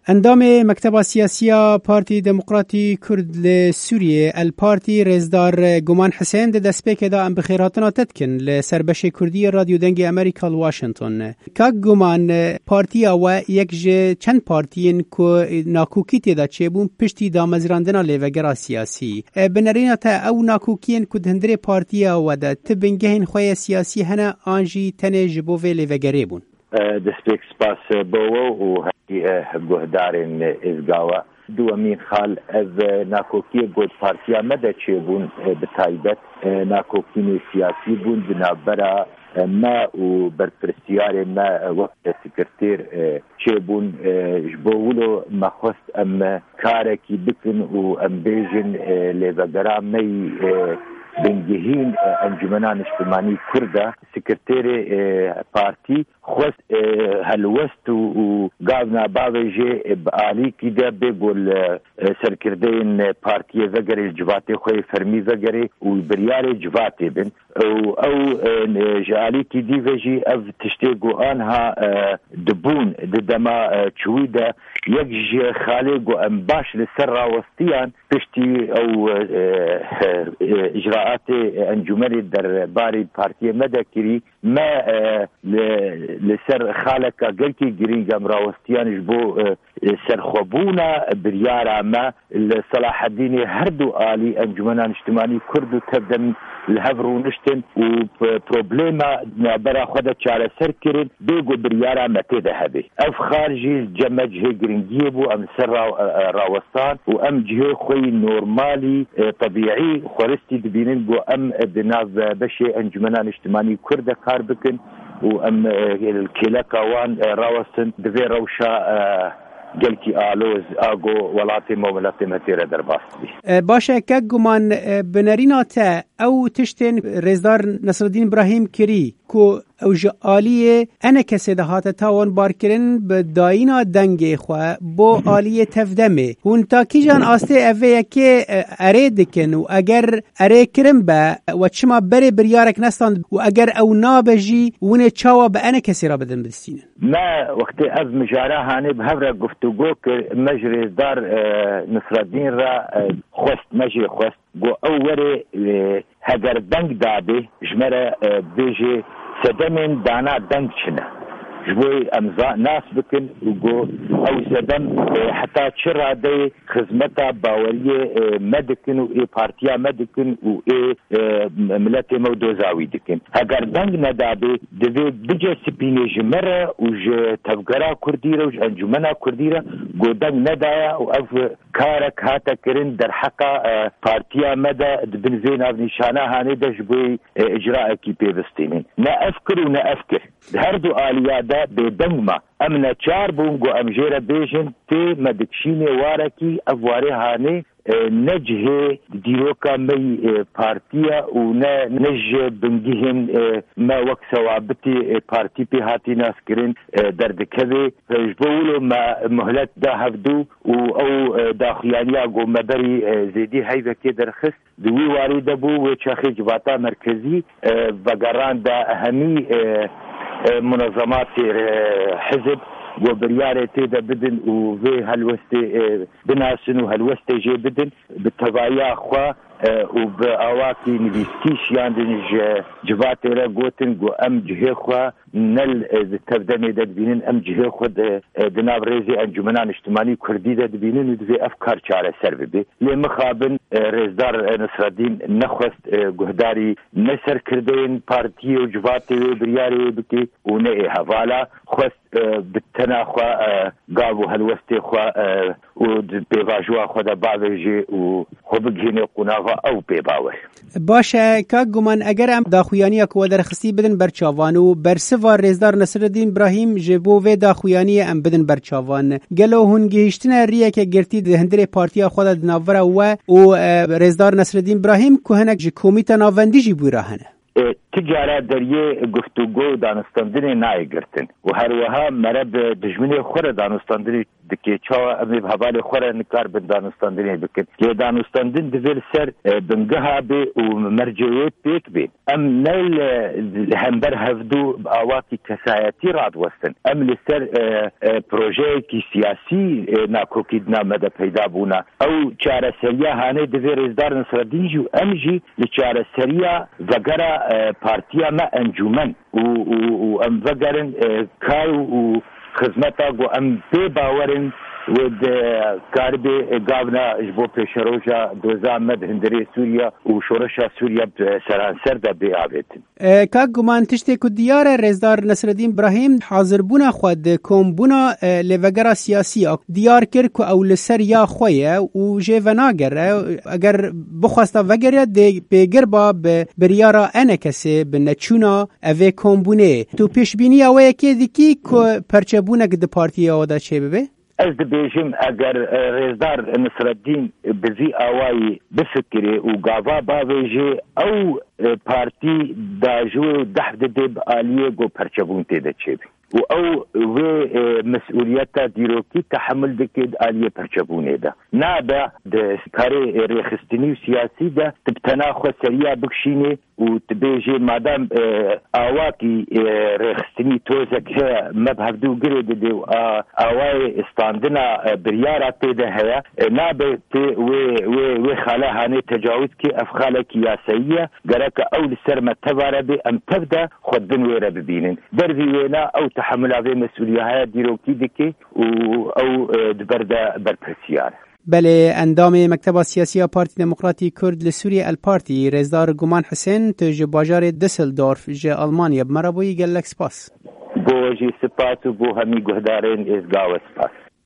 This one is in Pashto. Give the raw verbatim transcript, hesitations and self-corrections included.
اندام مکتب سیاسی پارتی دموکراتی کرد لسوریه الپارتی رزدار گمان حسین ده دسپیک دا ام بخیراتنا تدکن لسربش کردی رادیو دنگ امریکا واشنطن. که گمان پارتی و یک جه چند پارتین که ناکوکی تیدا چه بون پشتی دا مزراندنا لیوگر سیاسی. بنرین تا او ناکوکین که دهندر پارتی و دا تبنگهین خواه سیاسی هنه آنجی تنه جبوه لیوگره بون. دسپیک سپاس بوو و گهدارن ازگاوه دوامین خال از ناکوکی گود پارتیا مده چه بون بتایبت ناکوکین سیاسی بون بنابرا ما و برپرسیار ما وقت سکرتیر چه بون جبولو مخوست ام کارکی بکن و ام بیجن لیوگرا می بنجهين انجمنان اجتماعي كرده سكرتير بارتي خست هلوست وقابنا باوجي بآلي كده بيقول سركردين بارتي وغير الجواتي خوي فرمي وغير وبرياري جواتي بن او جالي كدي وجي اف تشتيقو انها دبون ددما تشويده يجي خالق ام باش لسر وسطيان بشتي او اجراء انجمنی در باری پارتی مدکری ما لسر خالق گلکی گرینگم راوستیانش بو سرخوبونا بریارا ما لصلاح الدین هر دو آلی انجمنان اجتماعی کردو تبدن الهفرو نشتن و پروبلیما برا خود چاره سر کرن بيگو بريارا متده هبه اف خارجي جمع جهه گرنگيه بو ام سر راوستان و ام جهه خوي نورمالي طبيعي خورستي دبينن بو ام بناف بشي انجمنان اجتماعي كرده كار بكن و ام الكيلكا وان راوستن دفي روشا گلکی آلوز آگو ولاتی مملتی متیره در باست بی باشه که گمان بنرینا تا او تشتین رزدار نصرالدین ابراهیم کری کو او جالیه انا کسی ده هات تاوان بار کرن به داینا دنگ خواه بو آلیه تفدمه هون تا کی جان آسته اوه یکی اره دکن و اگر اره کرن با و چما بره بریارک نستان و اگر او نابجی ونه چاوا به انا کسی را بدن بدستینه ما وقتی از مجاره هانه به هفره گفتگو که مجری دار نصرالدین را خوست مجری خوست گو اوره هگر دنگ داده جمره بیجی سدمن دانا دنگ چنه جوی امضاء ناس بکن وگو او سدم حتی چرا ده خدمتا باوریه مدکن و ای پارتیا مدکن و ای ملت مودوزاوی دکن اگر دنگ نداده دوی بجه سپینه جمره و جه تفگرا کردیره و جه انجمنا کردیره گو دنگ ندایا و اف کارک هاتا کرن در حقا پارتیا مده دبنزین از نشانه هانه ده جبوی اجراء کی پیوستینه نه افکر و نه افکر هر دو آلیات به دنگما امنا چار بونگو امجیره بیجن تی مدکشین وارکی افواره هانه نجه دیروکا می پارتیا و نه نجه بنگیهن ما وقت ثوابتی پارتی پی هاتی ناس کرن در دکوه جبولو ما مهلت دا هفدو و او داخیانیا گو مبری زیدی حیوه که درخست دوی واری دبو و چاخی جواتا مرکزی وگران دا همی منظمات حزب و بریاره تیدا بدن و وی هلوسته بناسن و هلوسته جه بدن بتبایا خواه و به آواکی نویستیش یاندن جواتی را گوتن گو ام جهه خواه نل تبدنی داد بینن ام جهه خود دناب ریزی انجمنان اجتماعی کردی داد بینن و دوی افکار چاره سر ببی لی مخابن رزدار نصرالدین نخوست گهداری نسر کردین پارتی و جواتی و بریاری بکی و نه حوالا خوست بتنا خواه گابو هلوستی خواه و بیواجوا خود باوجی و خوب گینه قناغا او بیباور باشه که گمان اگر ام داخویانی اکو درخستی بدن برچاوانو برسوا رزدار نصرالدین ابراهیم جبو و داخویانی ام بدن برچاوان گلو هنگیشتن ریه که گرتی دهندر پارتیا خود دناوره و و رزدار نصرالدین ابراهیم که هنک جی کومیتا ناوندی جی بویره هنه تجاره دریه گفتگو دانستاندنی نایگرتن و هر وها مرب دجمنی خور دانستاندنی دکی چا امی بحوال خور نکار بن دانستاندنی بکن که دانستاندن دویل سر بنگها بی و مرجعیت بیک بی ام نیل همبر هفدو آواتی کسایتی راد وستن ام لسر پروژه کی سیاسی ناکوکید نامده پیدا بونا او چاره سریا هانه دویل رزدار نصرالدین جو ام جی لچاره سریا وگره پارتیا ما انجومن و و ام وگرن کار و خدمتا گو ام بی باورن ود کاربي قابنا جبو بشروجا دوزا مد هندري سوريا وشورشا سوريا سرانسر دا بيابتن كاك گمان تشتي كو ديار رزدار نصر الدين ابراهيم حاضر بونا خود كوم بونا لوگرا سياسي ديار كر كو او لسر يا خويا و جيفناگر اگر بخواستا وگرا دي بگر با بريارا انكسي بنچونا اوه كوم بونه تو پیش بینی اوه که دیکی کو پرچبونه گد پارتی اودا چه ببه از دبیجم اگر رزدار نصرالدین بزی آوائی بفکری و گاوا باویجی او پارتی داجو دحد دب آلیه گو پرچبون تیده چه بی و او و مسئولیتا دیروکی تحمل دکید آلیه پرچبونه ده نابع ده کاری ریخستنی و سیاسی ده تبتنا خو سریا بکشینه و تبیجی مادام آواکی ریخستنی توزک هیا مبهدو گرده ده و آوای استاندنا بریارا تیده هیا نابع تی و و و خاله هانه تجاوز کی افخاله کیاسیه گرک اول سر متباره بی ام تبدا خود بنویره ببینن در وینا او تحمل هذه مسؤولية ديروكي دكي أو دبردا برپرسيار بله اندام مکتب سیاسی پارتی دموکراتی کرد لسوریه الپارتی رزدار گمان حسین تج باجار دسلدورف ج آلمانیا بمرابوی گلک سپاس بو جی سپاس و بو همی گهدارین از گاو سپاس